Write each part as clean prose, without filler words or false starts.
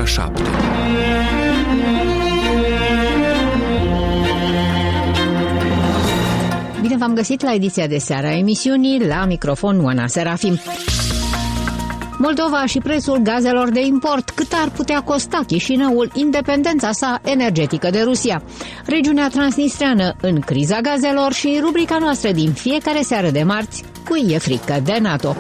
ora 7. Bine v-am găsit la ediția de seară a emisiunii, la microfon Oana Serafim. Moldova și prețul gazelor de import, cât ar putea costa Chișinăul independența sa energetică de Rusia. Regiunea transnistreană în criza gazelor și rubrica noastră din fiecare seară de marți, Cui e frică de NATO.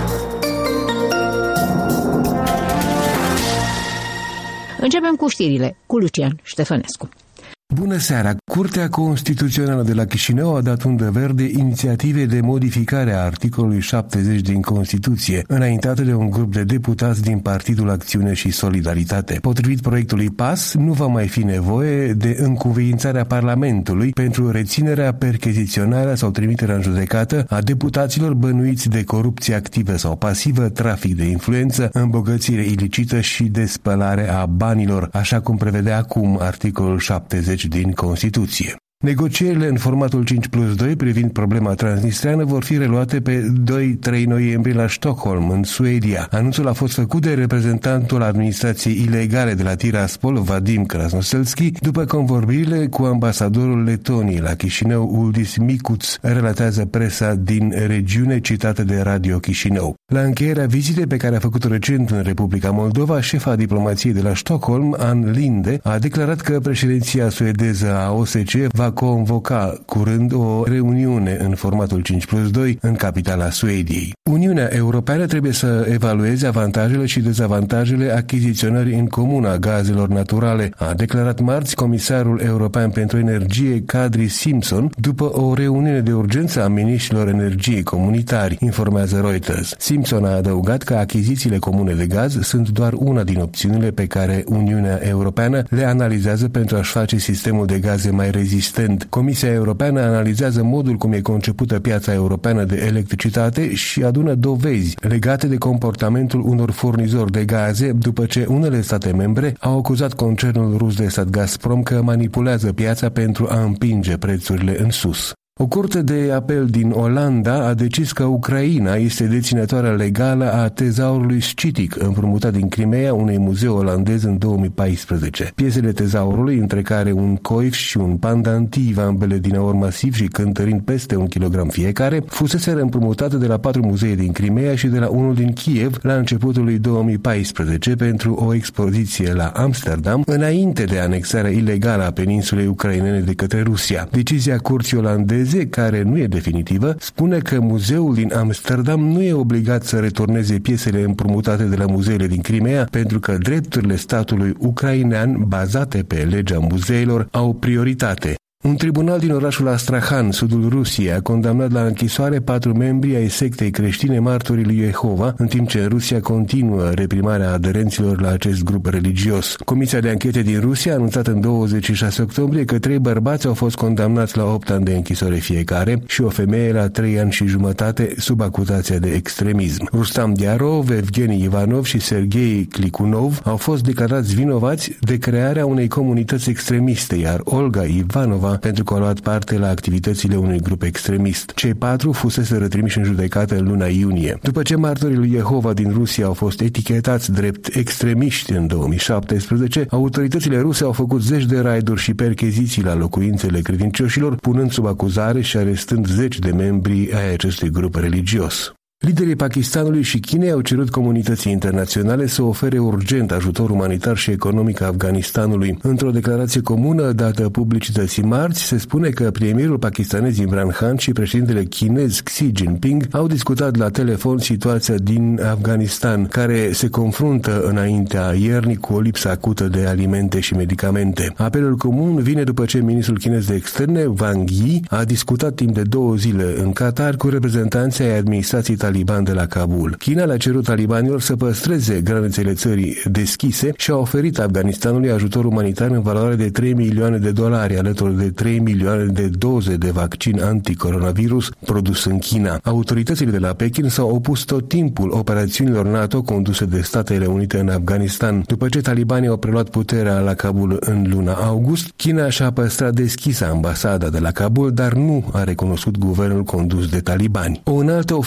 Începem cu știrile, cu Lucian Ștefănescu. Bună seara! Curtea Constituțională de la Chișinău a dat undă verde inițiative de modificare a articolului 70 din Constituție, înaintate de un grup de deputați din Partidul Acțiune și Solidaritate. Potrivit proiectului PAS, nu va mai fi nevoie de încuviințarea Parlamentului pentru reținerea, percheziționarea sau trimiterea în judecată a deputaților bănuiți de corupție activă sau pasivă, trafic de influență, îmbogățire ilicită și de spălare a banilor, așa cum prevede acum articolul 70 din Constituție. Negocierile în formatul 5+2 privind problema transnistreană vor fi reluate pe 2-3 noiembrie la Stockholm, în Suedia. Anunțul a fost făcut de reprezentantul administrației ilegale de la Tiraspol, Vadim Krasnoselski, după convorbirile cu ambasadorul Letoniei la Chișinău, Uldis Mikuț, relatează presa din regiune citată de Radio Chișinău. La încheierea vizitei pe care a făcut-o recent în Republica Moldova, șefa diplomației de la Stockholm, Ann Linde, a declarat că președinția suedeză a OSCE va convoca curând o reuniune în formatul 5+2 în capitala Suediei. Uniunea Europeană trebuie să evalueze avantajele și dezavantajele achiziționării în comun a gazelor naturale, a declarat marți comisarul european pentru energie Kadri Simpson după o reuniune de urgență a miniștrilor energiei comunitari, informează Reuters. Simpson a adăugat că achizițiile comune de gaz sunt doar una din opțiunile pe care Uniunea Europeană le analizează pentru a-și face sistemul de gaze mai rezistent. Comisia Europeană analizează modul cum e concepută piața europeană de electricitate și adună dovezi legate de comportamentul unor furnizori de gaze după ce unele state membre au acuzat concernul rus de stat Gazprom că manipulează piața pentru a împinge prețurile în sus. O curte de apel din Olanda a decis că Ucraina este deținătoarea legală a tezaurului scitic împrumutat din Crimea unui muzeu olandez în 2014. Piesele tezaurului, între care un coif și un pandantiv, ambele din aur masiv și cântărind peste 1 kilogram fiecare, fuseseră împrumutate de la 4 muzee din Crimea și de la unul din Kiev la începutul lui 2014 pentru o expoziție la Amsterdam, înainte de anexarea ilegală a peninsulei ucrainene de către Rusia. Decizia curții olandeze, care nu e definitivă, spune că muzeul din Amsterdam nu e obligat să returneze piesele împrumutate de la muzeele din Crimea, pentru că drepturile statului ucrainean, bazate pe legea muzeilor, au prioritate. Un tribunal din orașul Astrahan, sudul Rusiei, a condamnat la închisoare 4 membri ai sectei creștine Martorii lui Jehova, în timp ce în Rusia continuă reprimarea aderenților la acest grup religios. Comisia de anchete din Rusia a anunțat în 26 octombrie că 3 bărbați au fost condamnați la 8 ani de închisoare fiecare și o femeie la 3 ani și jumătate sub acuzația de extremism. Rustam Diarov, Evgeni Ivanov și Sergei Klikunov au fost declarați vinovați de crearea unei comunități extremiste, iar Olga Ivanova pentru că au luat parte la activitățile unui grup extremist. Cei 4 fusese trimiși în judecată în luna iunie. După ce martorii lui Jehova din Rusia au fost etichetați drept extremiști în 2017, autoritățile ruse au făcut zeci de raiduri și percheziții la locuințele credincioșilor, punând sub acuzare și arestând 10 de membri ai acestui grup religios. Liderii Pakistanului și Chinei au cerut comunității internaționale să ofere urgent ajutor umanitar și economic Afganistanului. Într-o declarație comună dată publicității marți, se spune că premierul pakistanez Imran Khan și președintele chinez Xi Jinping au discutat la telefon situația din Afganistan, care se confruntă înaintea iernii cu o lipsă acută de alimente și medicamente. Apelul comun vine după ce ministrul chinez de externe, Wang Yi, a discutat timp de 2 zile în Qatar cu reprezentanții ai administrației taliban de la Kabul. China le-a cerut talibanilor să păstreze granițele țării deschise și a oferit Afganistanului ajutor umanitar în valoare de $3 milioane, alături de 3 milioane de doze de vaccin anticoronavirus produs în China. Autoritățile de la Pekin s-au opus tot timpul operațiunilor NATO conduse de Statele Unite în Afganistan. După ce talibanii au preluat puterea la Kabul în luna august, China și-a păstrat deschisă ambasada de la Kabul, dar nu a recunoscut guvernul condus de talibani. O înaltă oficialitate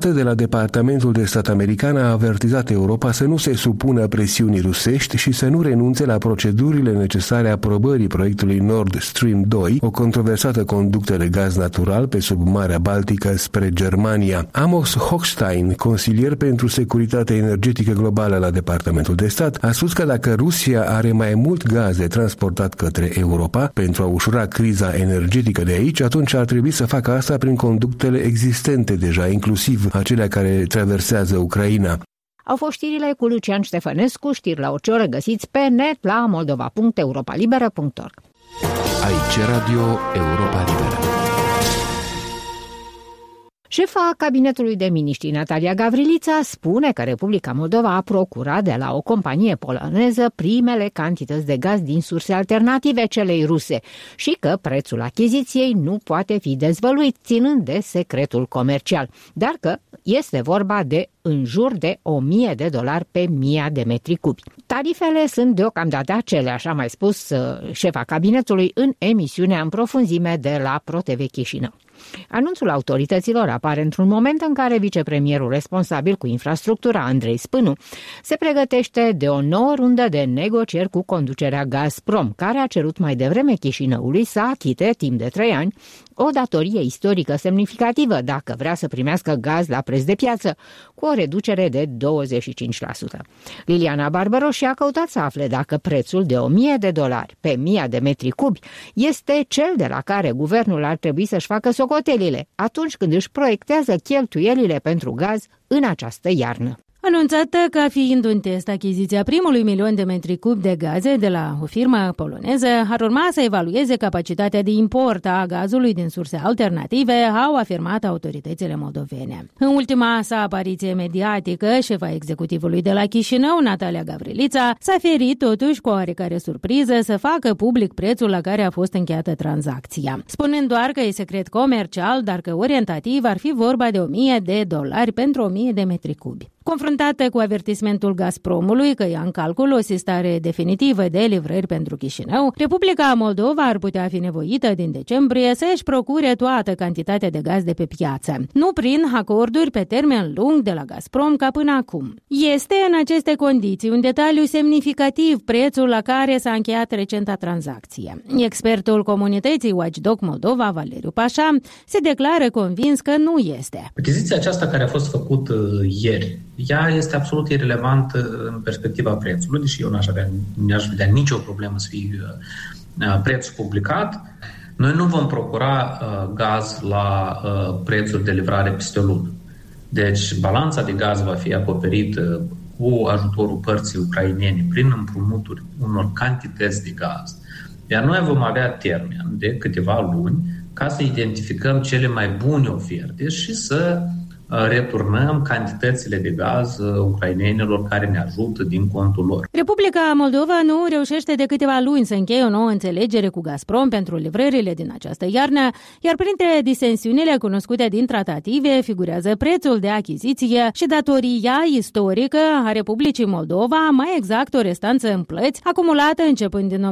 dată de la Departamentul de Stat american a avertizat Europa să nu se supună presiunii rusești și să nu renunțe la procedurile necesare aprobării proiectului Nord Stream 2, o controversată conductă de gaz natural pe sub Marea Baltică spre Germania. Amos Hochstein, consilier pentru securitate energetică globală la Departamentul de Stat, a spus că dacă Rusia are mai mult gaz de transportat către Europa pentru a ușura criza energetică de aici, atunci ar trebui să facă asta prin conductele existente deja, inclusiv acelea care traversează Ucraina. Au fost știrile cu Lucian Ștefănescu, știri la orice oră găsiți pe net la moldova.europalibera.org. Aici Radio Europa Liberă. Șefa Cabinetului de Miniștri, Natalia Gavrilița, spune că Republica Moldova a procurat de la o companie poloneză primele cantități de gaz din surse alternative celei ruse și că prețul achiziției nu poate fi dezvăluit, ținând de secretul comercial, dar că este vorba de în jur de $1.000 pe 1000 de metri cubi. Tarifele sunt deocamdată aceleași, a mai spus șefa cabinetului în emisiunea în profunzime de la ProTV Chișinău. Anunțul autorităților apare într-un moment în care vicepremierul responsabil cu infrastructura, Andrei Spânu, se pregătește de o nouă rundă de negocieri cu conducerea Gazprom, care a cerut mai devreme Chișinăului să achite timp de 3 ani o datorie istorică semnificativă dacă vrea să primească gaz la preț de piață, cu o reducere de 25%. Liliana Barbaroși a căutat să afle dacă prețul de $1.000 pe 1000 de metri cubi este cel de la care guvernul ar trebui să-și facă socotelile atunci când își proiectează cheltuielile pentru gaz în această iarnă. Anunțată ca fiind un test achiziția primului 1.000.000 de metri cub de gaze de la o firmă poloneză, ar urma să evalueze capacitatea de import a gazului din surse alternative, au afirmat autoritățile moldovene. În ultima sa apariție mediatică, șefa executivului de la Chișinău, Natalia Gavrilița, s-a ferit totuși cu oarecare surpriză să facă public prețul la care a fost încheiată tranzacția, spunând doar că e secret comercial, dar că orientativ ar fi vorba de $1.000 pentru 1000 de metri cubi. Confruntată cu avertismentul Gazpromului că ia în calcul o sistare definitivă de livrări pentru Chișinău, Republica Moldova ar putea fi nevoită din decembrie să își procure toată cantitatea de gaz de pe piață, nu prin acorduri pe termen lung de la Gazprom ca până acum. Este în aceste condiții un detaliu semnificativ prețul la care s-a încheiat recenta tranzacție. Expertul comunității Watchdog Moldova, Valeriu Pașa, se declară convins că nu este. Achiziția aceasta care a fost făcută ieri, ea este absolut irelevantă în perspectiva prețului, deși eu n-aș vedea nicio problemă să fie prețul publicat. Noi nu vom procura gaz la prețuri de livrare peste o lună. Deci balanța de gaz va fi acoperită cu ajutorul părții ucrainene prin împrumuturi unor cantități de gaz. Iar noi vom avea termen de câteva luni ca să identificăm cele mai bune oferte și să returnăm cantitățile de gaz ucrainenilor care ne ajută din contul lor. Republica Moldova nu reușește de câteva luni să încheie o nouă înțelegere cu Gazprom pentru livrările din această iarnă, iar printre disensiunile cunoscute din tratative figurează prețul de achiziție și datoria istorică a Republicii Moldova, mai exact o restanță în plăți acumulată începând din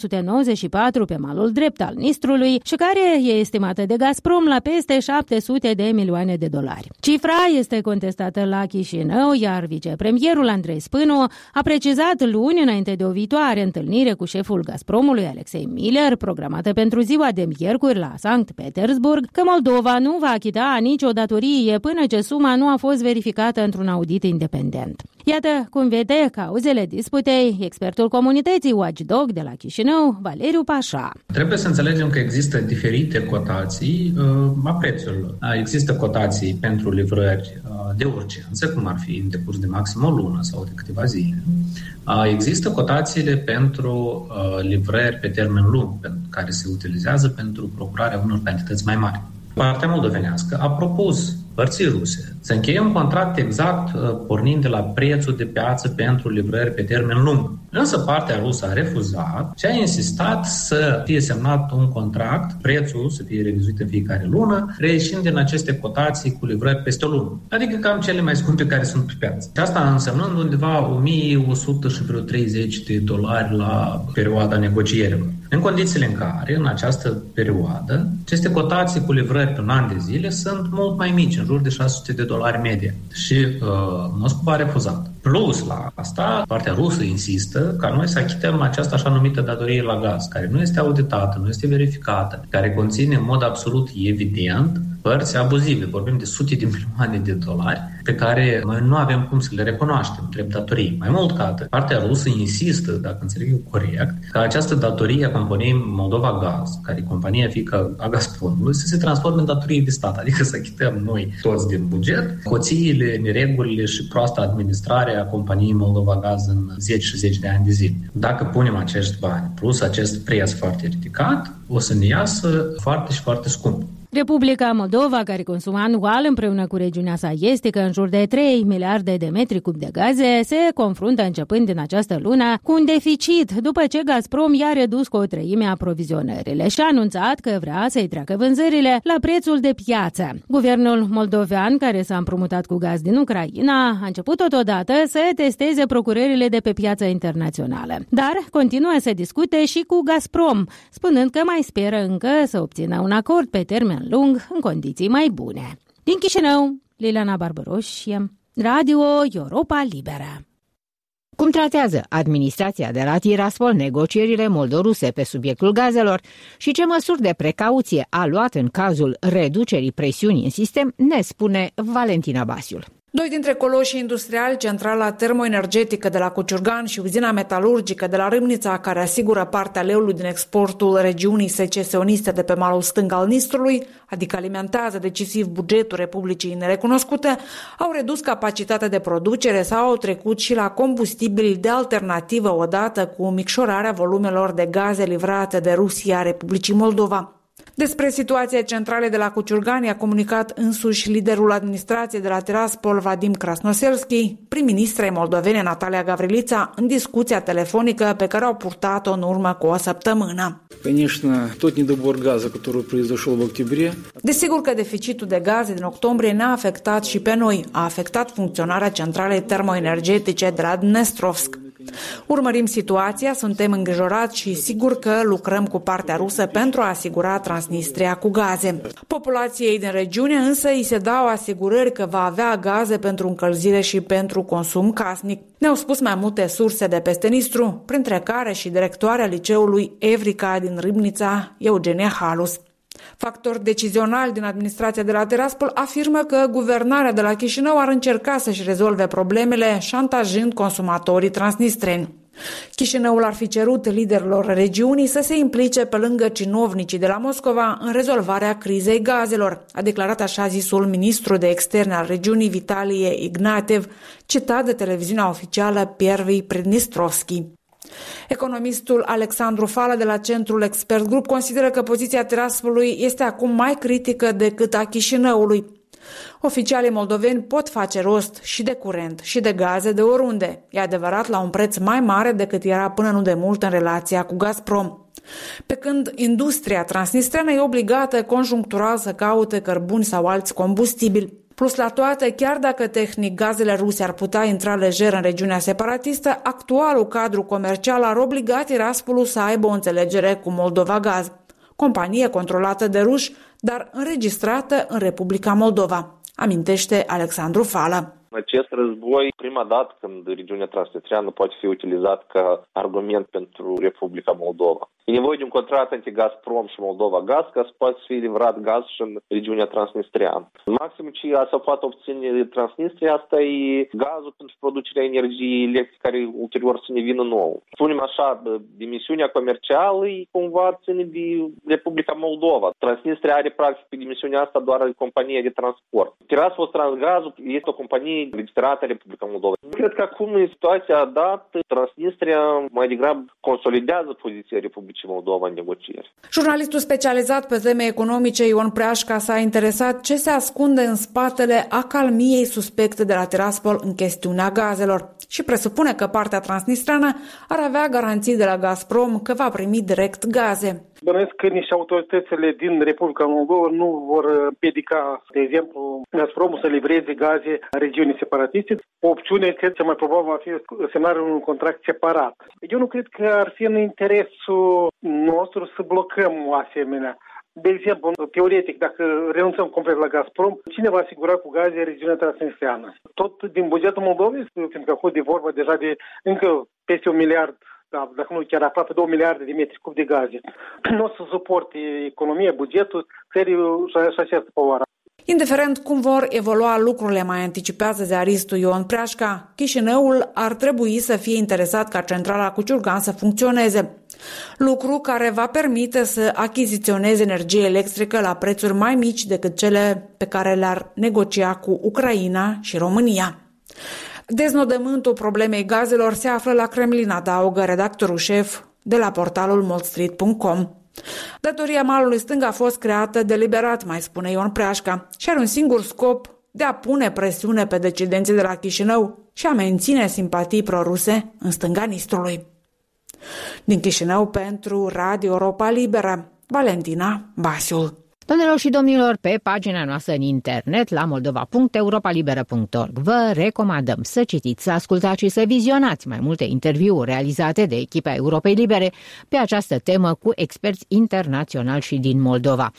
1994 pe malul drept al Nistrului și care e estimată de Gazprom la peste $700 de milioane. Cifra este contestată la Chișinău, iar vicepremierul Andrei Spânu a precizat luni, înainte de o viitoare întâlnire cu șeful Gazpromului, Alexei Miller, programată pentru ziua de miercuri la Sankt Petersburg, că Moldova nu va achita nicio datorie până ce suma nu a fost verificată într-un audit independent. Iată cum vede cauzele disputei expertul comunității Watchdog de la Chișinău, Valeriu Pașa. Trebuie să înțelegem că există diferite cotații a prețurilor. Există cotații pentru livrări de urgență, cum ar fi în decurs de maxim o lună sau de câteva zile. Există cotațiile pentru livrări pe termen lung, care se utilizează pentru procurarea unor cantități mai mari. Partea moldovenească a propus părții ruse să încheie un contract exact pornind de la prețul de piață pentru livrări pe termen lung. Însă partea rusă a refuzat și a insistat să fie semnat un contract, prețul să fie revizuit în fiecare lună, reieșind din aceste cotații cu livrări peste o lună. Adică cam cele mai scumpe care sunt pe piață. Și asta însemnând undeva $1.100 și vreo $30 la perioada negocierilor. În condițiile în care, în această perioadă, aceste cotații cu livrări pe un an de zile sunt mult mai mici, în jur de $600 medie. Și Moscova a refuzat. Plus la asta, partea rusă insistă ca noi să achităm această așa numită datorie la gaz, care nu este auditată, nu este verificată, care conține în mod absolut evident părți abuzive. Vorbim de sute de milioane de dolari pe care noi nu avem cum să le recunoaștem drept datorii. Mai mult ca atât, partea rusă insistă, dacă înțeleg eu corect, ca această datorie a companiei Moldova Gaz, care e compania fiică a Gazpromului, să se transforme în datorie de stat, adică să achităm noi toți din buget hoțiile, neregulile și proasta administrare a companiei Moldova Gaz în 10 și 10 de ani de zile. Dacă punem acești bani plus acest preț foarte ridicat, o să ne iasă foarte și foarte scump. Republica Moldova, care consumă anual împreună cu regiunea sa estică în jur de 3 miliarde de metri cub de gaze, se confruntă începând din această lună cu un deficit după ce Gazprom i-a redus cu 1/3 aprovizionările și a anunțat că vrea să-i treacă vânzările la prețul de piață. Guvernul moldovean, care s-a împrumutat cu gaz din Ucraina, a început totodată să testeze procurările de pe piața internațională, dar continuă să discute și cu Gazprom, spunând că mai speră încă să obțină un acord pe termen lung în condiții mai bune. Din Chișinău, Liliana Barbaroș, Radio Europa Liberă. Cum tratează administrația de la Tiraspol negocierile moldoruse pe subiectul gazelor și ce măsuri de precauție a luat în cazul reducerii presiunii în sistem, ne spune Valentina Basiul. Doi dintre coloșii industriali, centrala termoenergetică de la Cuciurgan și uzina metalurgică de la Râmnița, care asigură partea leului din exportul regiunii secesioniste de pe malul stâng al Nistrului, adică alimentează decisiv bugetul Republicii Nerecunoscute, au redus capacitatea de producere sau au trecut și la combustibili de alternativă odată cu micșorarea volumelor de gaze livrate de Rusia Republicii Moldova. Despre situația centralei de la Cuciurgani a comunicat însuși liderul administrației de la Tiraspol, Vadim Krasnoselski, prim-ministrei moldovene Natalia Gavrilița, în discuția telefonică pe care au purtat-o în urmă cu o săptămână. Desigur că deficitul de gaze din octombrie ne-a afectat și pe noi, a afectat funcționarea centralei termoenergetice de la Dnestrovsk. Urmărim situația, suntem îngrijorați și sigur că lucrăm cu partea rusă pentru a asigura Transnistria cu gaze. Populației din regiune însă îi se dau asigurări că va avea gaze pentru încălzire și pentru consum casnic. Ne-au spus mai multe surse de peste Nistru, printre care și directoarea liceului Evrica din Râmnița, Eugenia Halus. Factor decizional din administrația de la Tiraspol afirmă că guvernarea de la Chișinău ar încerca să-și rezolve problemele șantajând consumatorii transnistreni. Chișinăul ar fi cerut liderilor regiunii să se implice pe lângă cinovnicii de la Moscova în rezolvarea crizei gazelor, a declarat așa zisul ministru de externe al regiunii Vitalie Ignatev, citat de televiziunea oficială Первый Приднестровский. Economistul Alexandru Fala de la Centrul Expert Group consideră că poziția Tiraspolului este acum mai critică decât a Chișinăului. Oficialii moldoveni pot face rost și de curent și de gaze de oriunde, e adevărat la un preț mai mare decât era până nu de mult în relația cu Gazprom. Pe când industria transnistreană e obligată conjunctural să caute cărbuni sau alți combustibili. Plus la toate, chiar dacă tehnic gazele ruse ar putea intra lejer în regiunea separatistă, actualul cadru comercial ar obliga Tiraspolul să aibă o înțelegere cu Moldova Gaz, companie controlată de ruși, dar înregistrată în Republica Moldova, amintește Alexandru Fala. Acest război, prima dată când regiunea transnistreană poate fi utilizat ca argument pentru Republica Moldova. E nevoie de un contract între Gazprom și Moldova Gaz ca să poată fi livrat gaz și în regiunea transnistreană. Maxim ce se poate obține Transnistria, asta e gazul pentru producerea energiei electrice care ulterior să ne vină nou. Spunem așa, dimensiunea comercială e cumva ține de Republica Moldova. Transnistria are practic pe dimensiunea asta doar compania de transport. Tiraspol Transgazul este o companie registrată în Republica Moldova. Cred că acum în situația dată Transnistria mai degrabă consolidează poziția Republicii Republicii Moldova în negocieri. Jurnalistul specializat pe teme economice Ion Preașca s-a interesat ce se ascunde în spatele acalmiei suspecte de la Tiraspol în chestiunea gazelor și presupune că partea transnistreană ar avea garanții de la Gazprom că va primi direct gaze. Bănuiesc că nici autoritățile din Republica Moldova nu vor împiedica, de exemplu, Gazpromul să livreze gaze regiunii separatiste. O opțiune, cred, cea mai probabil va fi semnarea unui contract separat. Eu nu cred că ar fi în interesul nostru să blocăm o asemenea. De exemplu, teoretic, dacă renunțăm complet la Gazprom, cine va asigura cu gaze regiunea transnistreană? Tot din bugetul Moldovei, fiindcă a fost de vorba deja de încă peste 1 miliard, dacă nu chiar aproape 2 miliarde de metri cub de gaze. Nu o să suporte economia, bugetul, țării și această povară. Indiferent cum vor evolua lucrurile, mai anticipează ziaristul Ion Preașca, Chișinăul ar trebui să fie interesat ca centrala Cuciurgan să funcționeze, lucru care va permite să achiziționeze energie electrică la prețuri mai mici decât cele pe care le-ar negocia cu Ucraina și România. Deznodământul problemei gazelor se află la Kremlin, adaugă redactorul șef de la portalul moldstreet.com. Datoria malului stâng a fost creată deliberat, mai spune Ion Preașca, și are un singur scop: de a pune presiune pe decidenții de la Chișinău și a menține simpatii proruse în stânga Nistrului. Din Chișinău pentru Radio Europa Liberă, Valentina Basiul. Doamnelor și domnilor, pe pagina noastră în internet la moldova.europalibera.org vă recomandăm să citiți, să ascultați și să vizionați mai multe interviuri realizate de echipa Europei Libere pe această temă cu experți internaționali și din Moldova.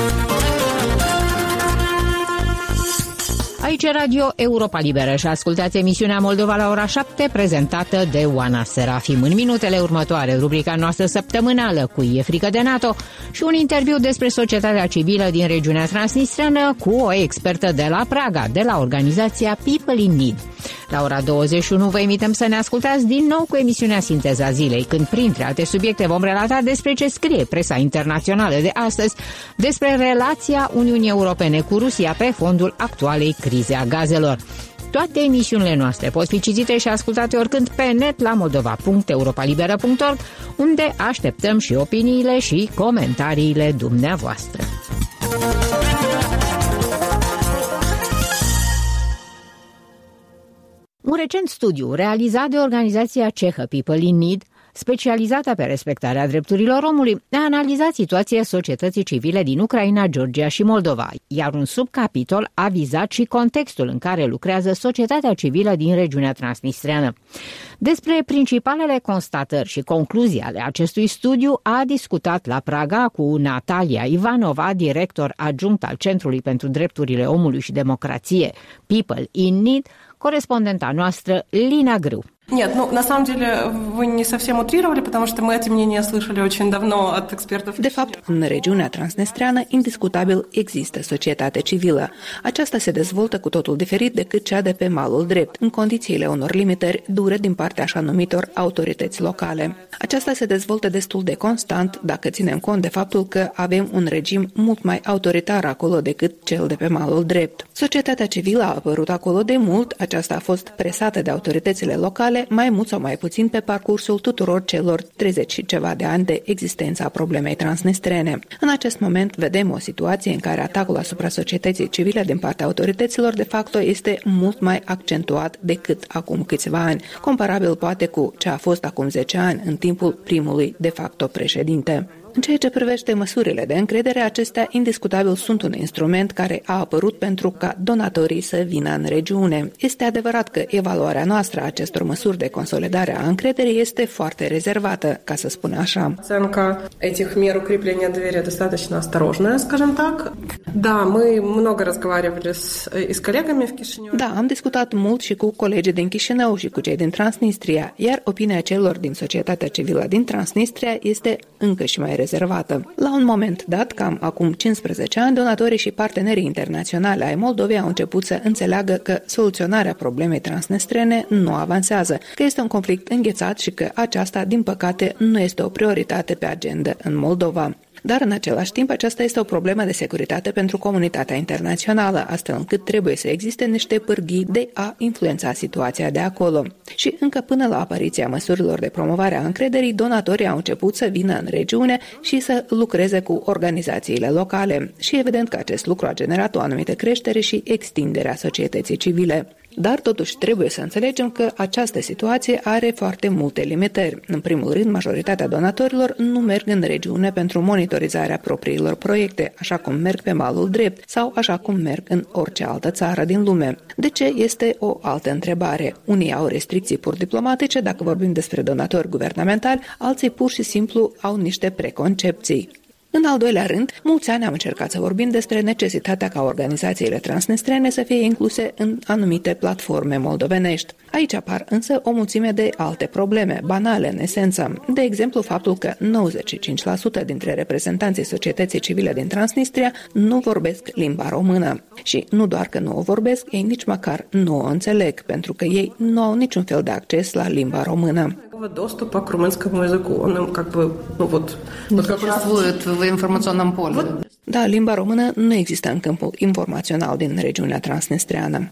Aici Radio Europa Liberă și ascultați emisiunea Moldova la ora 7, prezentată de Oana Serafim. În minutele următoare, rubrica noastră săptămânală cu E frică de NATO și un interviu despre societatea civilă din regiunea transnistreană cu o expertă de la Praga, de la organizația People in Need. La ora 21 vă invităm să ne ascultați din nou cu emisiunea Sinteza Zilei, când printre alte subiecte vom relata despre ce scrie presa internațională de astăzi, despre relația Uniunii Europene cu Rusia pe fondul actualei crize a gazelor. Toate emisiunile noastre pot fi citite și ascultate oricând pe net la moldova.europalibera.org, unde așteptăm și opiniile și comentariile dumneavoastră. Un recent studiu realizat de organizația cehă People in Need, specializată pe respectarea drepturilor omului, a analizat situația societății civile din Ucraina, Georgia și Moldova, iar un subcapitol a vizat și contextul în care lucrează societatea civilă din regiunea transnistreană. Despre principalele constatări și concluzii ale acestui studiu a discutat la Praga cu Natalia Ivanova, director adjunct al Centrului pentru Drepturile Omului și Democrație People in Need, corespondenta noastră Lina Grâu. Нет, на самом деле вы не совсем утрировали, потому что мы эти мнения слышали очень давно от экспертов. De fapt, în regiunea transnistreană, indiscutabil există societate civilă. Aceasta se dezvoltă cu totul diferit decât cea de pe malul drept, în condițiile unor limitări dure din partea așa numitor autorități locale. Aceasta se dezvoltă destul de constant dacă ținem cont de faptul că avem un regim mult mai autoritar acolo decât cel de pe malul drept. Societatea civilă a apărut acolo de mult, aceasta a fost presată de autoritățile locale, mai mult sau mai puțin pe parcursul tuturor celor 30 și ceva de ani de existența a problemei transnistrene. În acest moment vedem o situație în care atacul asupra societății civile din partea autorităților de facto este mult mai accentuat decât acum câțiva ani, comparabil poate cu ce a fost acum 10 ani în timpul primului de facto președinte. În ceea ce privește măsurile de încredere, acestea indiscutabil sunt un instrument care a apărut pentru ca donatorii să vină în regiune. Este adevărat că evaluarea noastră a acestor măsuri de consolidare a încrederii este foarte rezervată, ca să spun așa. Оценка этих мер укрепления доверия достаточно осторожная, скажем так. Да, мы много разговаривали и с коллегами в Кишиневе. Da, am discutat mult și cu colegii din Chișinău și cu cei din Transnistria, iar opinia celor din societatea civilă din Transnistria este încă și mai rezervată. La un moment dat, cam acum 15 ani, donatorii și partenerii internaționali ai Moldovei au început să înțeleagă că soluționarea problemei transnistrene nu avansează, că este un conflict înghețat și că aceasta, din păcate, nu este o prioritate pe agenda în Moldova. Dar în același timp aceasta este o problemă de securitate pentru comunitatea internațională, astfel încât trebuie să existe niște pârghii de a influența situația de acolo. Și încă până la apariția măsurilor de promovare a încrederii, donatorii au început să vină în regiune și să lucreze cu organizațiile locale. Și evident că acest lucru a generat o anumită creștere și extindere a societății civile. Dar totuși trebuie să înțelegem că această situație are foarte multe limitări. În primul rând, majoritatea donatorilor nu merg în regiune pentru monitorizarea propriilor proiecte, așa cum merg pe malul drept sau așa cum merg în orice altă țară din lume. De ce este o altă întrebare? Unii au restricții pur diplomatice dacă vorbim despre donatori guvernamentali, alții pur și simplu au niște preconcepții. În al doilea rând, mulți ani am încercat să vorbim despre necesitatea ca organizațiile transnistrene să fie incluse în anumite platforme moldovenești. Aici apar însă o mulțime de alte probleme, banale în esență. De exemplu, faptul că 95% dintre reprezentanții societății civile din Transnistria nu vorbesc limba română. Și nu doar că nu o vorbesc, ei nici măcar nu o înțeleg, pentru că ei nu au niciun fel de acces la limba română. Доступа к румынскому языку, он им как бы, существует в информационном поле. Da, limba română nu există în câmpul informațional din regiunea transnistreană.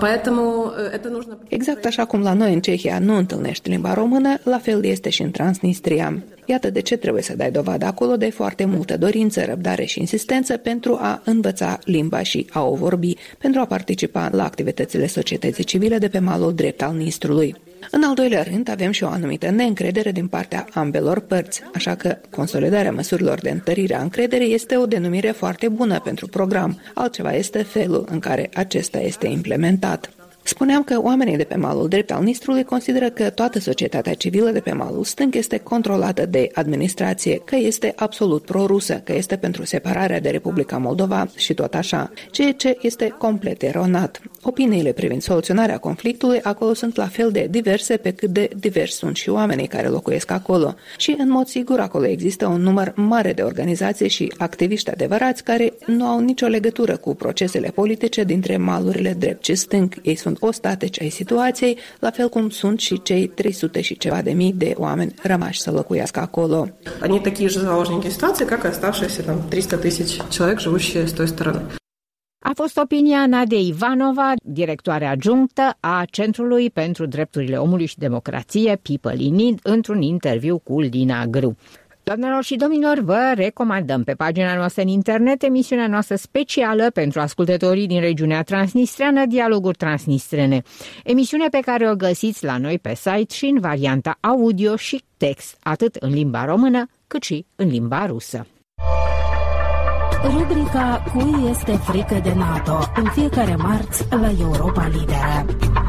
Exact așa cum la noi în Cehia nu întâlnești limba română, la fel este și în Transnistria. Iată de ce trebuie să dai dovadă acolo de foarte multă dorință, răbdare și insistență pentru a învăța limba și a o vorbi, pentru a participa la activitățile societății civile de pe malul drept al Nistrului. În al doilea rând, avem și o anumită neîncredere din partea ambelor părți, așa că consolidarea măsurilor de întărire a încrederii este o denumire foarte bună pentru program, altceva este felul în care acesta este implementat. Spuneam că oamenii de pe malul drept al Nistrului consideră că toată societatea civilă de pe malul stâng este controlată de administrație, că este absolut pro-rusă, că este pentru separarea de Republica Moldova și tot așa, ceea ce este complet eronat. Opiniile privind soluționarea conflictului acolo sunt la fel de diverse pe cât de diversi sunt și oamenii care locuiesc acolo. Și în mod sigur acolo există un număr mare de organizații și activiști adevărați care nu au nicio legătură cu procesele politice dintre malurile drept și stâng. Ei sunt ostateci ai situației, la fel cum sunt și cei 300 și ceva de mii de oameni rămași să locuiască acolo. Они такие же заложники ситуации, как оставшиеся там 300 тысяч человек, живущие с той стороны. A fost opinia Nadiei Ivanova, directoare adjunctă a Centrului pentru Drepturile Omului și Democrație People in Need, într-un interviu cu Lina Grâu. Doamnelor și domnilor, vă recomandăm pe pagina noastră în internet emisiunea noastră specială pentru ascultătorii din regiunea transnistreană, Dialoguri Transnistrene, emisiune pe care o găsiți la noi pe site și în varianta audio și text, atât în limba română cât și în limba rusă. Rubrica Cui este frică de NATO, în fiecare marți la Europa Liberă.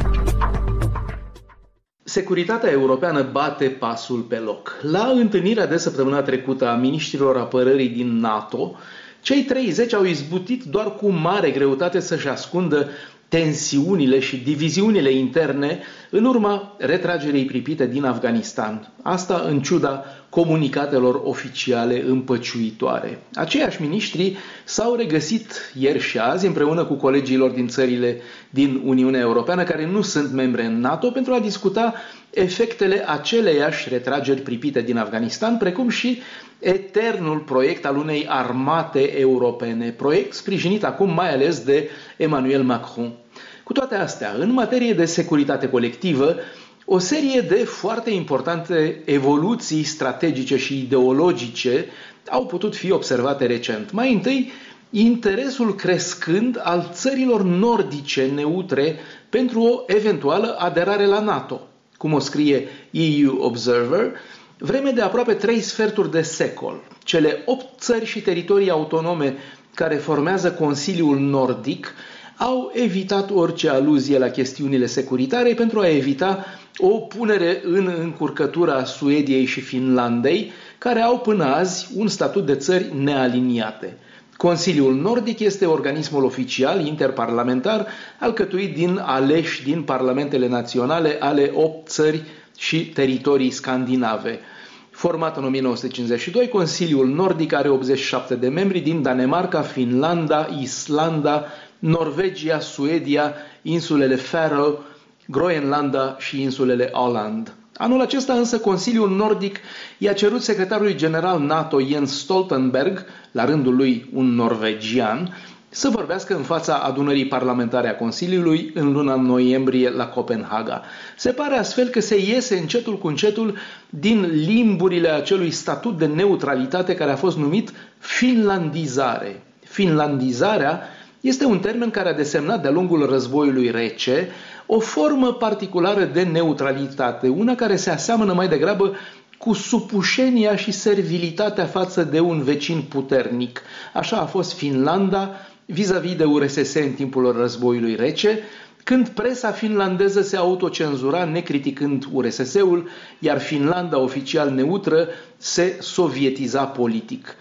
Securitatea europeană bate pasul pe loc. La întâlnirea de săptămâna trecută a miniștrilor apărării din NATO, cei 30 au izbutit doar cu mare greutate să-și ascundă tensiunile și diviziunile interne în urma retragerii pripite din Afganistan. Asta în ciuda comunicatelor oficiale împăciuitoare. Aceiași miniștri s-au regăsit ieri și azi împreună cu colegilor din țările din Uniunea Europeană care nu sunt membre în NATO pentru a discuta efectele aceleiași retrageri pripite din Afganistan, precum și eternul proiect al unei armate europene, proiect sprijinit acum mai ales de Emmanuel Macron. Cu toate astea, în materie de securitate colectivă, o serie de foarte importante evoluții strategice și ideologice au putut fi observate recent. Mai întâi, interesul crescând al țărilor nordice neutre pentru o eventuală aderare la NATO. Cum o scrie EU Observer, vreme de aproape 3 sferturi de secol, cele 8 țări și teritorii autonome care formează Consiliul Nordic au evitat orice aluzie la chestiunile securitare pentru a evita o punere în încurcătură a Suediei și Finlandei, care au până azi un statut de țări nealiniate. Consiliul Nordic este organismul oficial interparlamentar alcătuit din aleși din parlamentele naționale ale 8 țări și teritorii scandinave. Format în 1952, Consiliul Nordic are 87 de membri din Danemarca, Finlanda, Islanda, Norvegia, Suedia, insulele Faroe, Groenlanda și insulele Åland. Anul acesta însă Consiliul Nordic i-a cerut secretarului general NATO Jens Stoltenberg, la rândul lui un norvegian, să vorbească în fața adunării parlamentare a Consiliului în luna noiembrie la Copenhaga. Se pare astfel că se iese încetul cu încetul din limburile acelui statut de neutralitate care a fost numit finlandizare. Finlandizarea este un termen care a desemnat de-a lungul războiului rece o formă particulară de neutralitate, una care se aseamănă mai degrabă cu supușenia și servilitatea față de un vecin puternic. Așa a fost Finlanda vis-a-vis de URSS în timpul războiului rece, când presa finlandeză se autocenzura necriticând URSS-ul, iar Finlanda oficial neutră se sovietiza politic.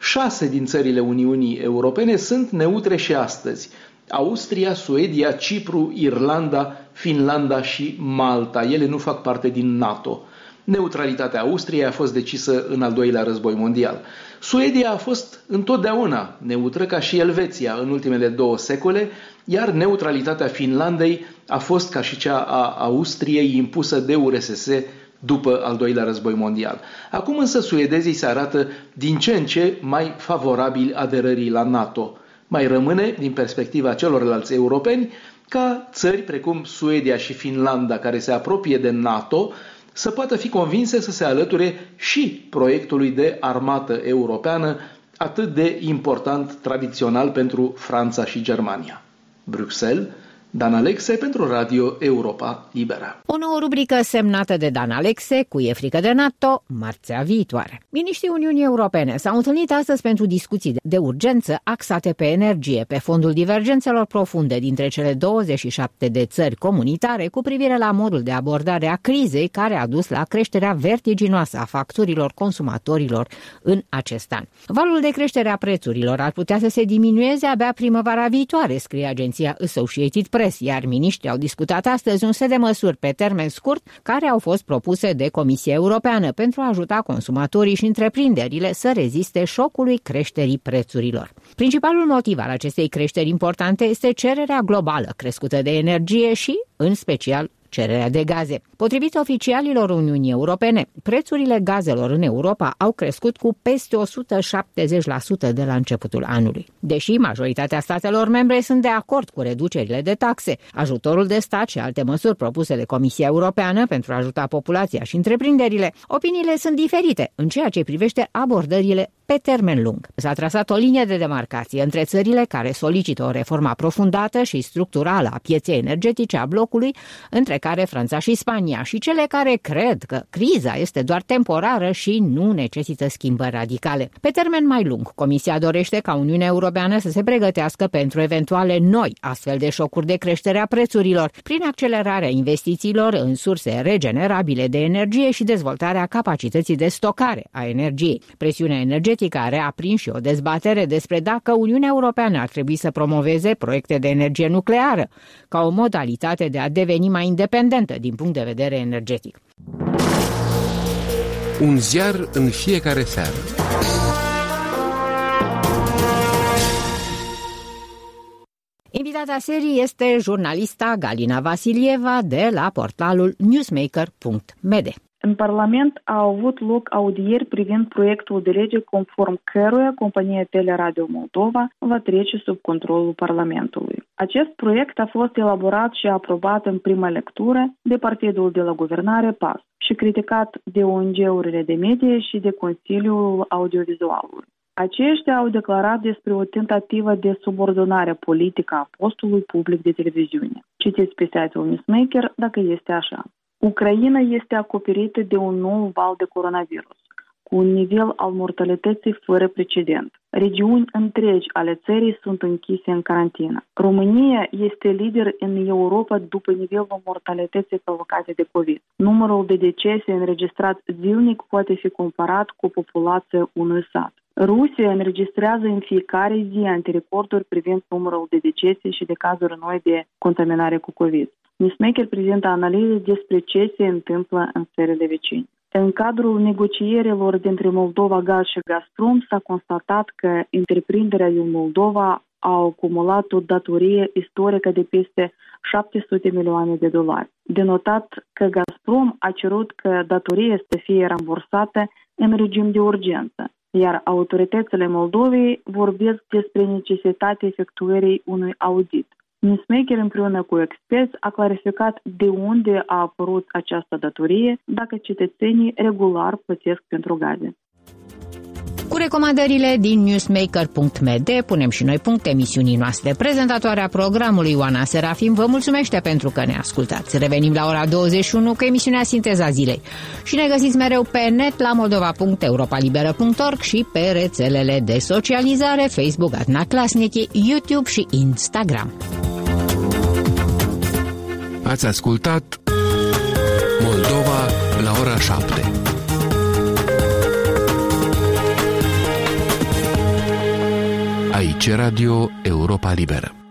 6 din țările Uniunii Europene sunt neutre și astăzi: Austria, Suedia, Cipru, Irlanda, Finlanda și Malta. Ele nu fac parte din NATO. Neutralitatea Austriei a fost decisă în al doilea război mondial. Suedia a fost întotdeauna neutră, ca și Elveția în ultimele 2 secole, iar neutralitatea Finlandei a fost, ca și cea a Austriei, impusă de URSS după al doilea război mondial. Acum însă suedezii se arată din ce în ce mai favorabili aderării la NATO. Mai rămâne, din perspectiva celorlalți europeni, ca țări precum Suedia și Finlanda, care se apropie de NATO, să poată fi convinse să se alăture și proiectului de armată europeană, atât de important tradițional pentru Franța și Germania. Bruxelles, Dan Alexe pentru Radio Europa Liberă. O nouă rubrică semnată de Dan Alexe, cu E frică de NATO, marțea viitoare. Miniștrii Uniunii Europene s-au întâlnit astăzi pentru discuții de urgență axate pe energie, pe fondul divergențelor profunde dintre cele 27 de țări comunitare cu privire la modul de abordare a crizei care a dus la creșterea vertiginoasă a facturilor consumatorilor în acest an. Valul de creștere a prețurilor ar putea să se diminueze abia primăvara viitoare, scrie agenția Associated Press, iar miniștrii au discutat astăzi un set de măsuri pe termen scurt care au fost propuse de Comisia Europeană pentru a ajuta consumatorii și întreprinderile să reziste șocului creșterii prețurilor. Principalul motiv al acestei creșteri importante este cererea globală crescută de energie și, în special, cererea de gaze. Potrivit oficialilor Uniunii Europene, prețurile gazelor în Europa au crescut cu peste 170% de la începutul anului. Deși majoritatea statelor membre sunt de acord cu reducerile de taxe, ajutorul de stat și alte măsuri propuse de Comisia Europeană pentru a ajuta populația și întreprinderile, opiniile sunt diferite în ceea ce privește abordările pe termen lung. S-a trasat o linie de demarcație între țările care solicită o reformă aprofundată și structurală a pieței energetice a blocului, între care Franța și Spania, și cele care cred că criza este doar temporară și nu necesită schimbări radicale. Pe termen mai lung, Comisia dorește ca Uniunea Europeană să se pregătească pentru eventuale noi astfel de șocuri de creștere a prețurilor, prin accelerarea investițiilor în surse regenerabile de energie și dezvoltarea capacității de stocare a energiei. Presiunea energetică a reaprins și o dezbatere despre dacă Uniunea Europeană ar trebui să promoveze proiecte de energie nucleară ca o modalitate de a deveni mai independentă din punct de vedere energetic. Un ziar în fiecare seară. Invitata serii este jurnalista Galina Vasilieva de la portalul newsmaker.md. În Parlament au avut loc audieri privind proiectul de lege conform căruia compania Teleradio Moldova va trece sub controlul Parlamentului. Acest proiect a fost elaborat și aprobat în prima lectură de partidul de la guvernare PAS și criticat de ONG-urile de media și de Consiliul Audiovizualului. Aceștia au declarat despre o tentativă de subordonare politică a postului public de televiziune. Citiți pe site-ul Newsmaker dacă este așa. Ucraina este acoperită de un nou val de coronavirus, cu un nivel al mortalității fără precedent. Regiuni întregi ale țării sunt închise în carantină. România este lider în Europa după nivelul mortalității provocate de COVID. Numărul de decese înregistrat zilnic poate fi comparat cu populația unui sat. Rusia înregistrează în fiecare zi antirecorduri privind numărul de decese și de cazuri noi de contaminare cu COVID. Newsmaker prezintă analize despre ce se întâmplă în țările vecine. În cadrul negocierilor dintre Moldova Gaz și Gazprom s-a constatat că întreprinderea din Moldova au acumulat o datorie istorică de peste $700 milioane. De notat că Gazprom a cerut că datoria să fie rambursată în regim de urgență, iar autoritățile Moldovei vorbesc despre necesitatea efectuării unui audit. Newsmaker împreună cu experți a clarificat de unde a apărut această datorie, dacă cetățenii regular plătesc pentru gaze. Cu recomandările din newsmaker.md punem și noi punct emisiunii noastre. Prezentatoarea programului Ioana Serafim vă mulțumește pentru că ne ascultați. Revenim la ora 21 cu emisiunea Sinteza Zilei. Și ne găsiți mereu pe net la moldova.europalibera.org și pe rețelele de socializare Facebook, Adna Klasnici, YouTube și Instagram. Ați ascultat Moldova la ora 7. Aici Radio Europa Liberă.